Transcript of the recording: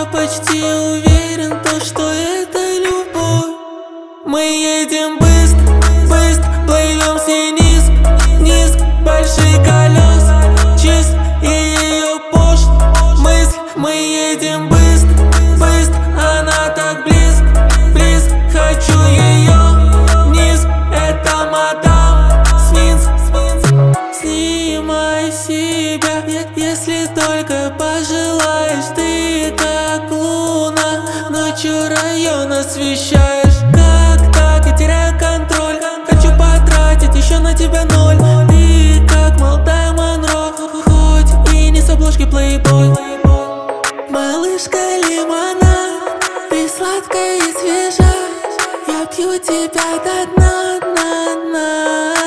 Я почти уверен, что это любовь. Мы едем быстро, быстро, плывем все низко, низко. Большие колеса, чист и ее пошлая мысль. Мы едем быстро, быстро, она так близко, близко. Хочу ее вниз, это мадам Свинс. Снимай себя, если только пожелаешь. Ты как луна, ночью район освещаешь. Как так, я теряю контроль. Хочу потратить еще на тебя ноль. Ты как молодая Монро, хоть и не с обложки Playboy. Малышка лимонад, ты сладкая и свежая. Я пью тебя до дна, дна, дна.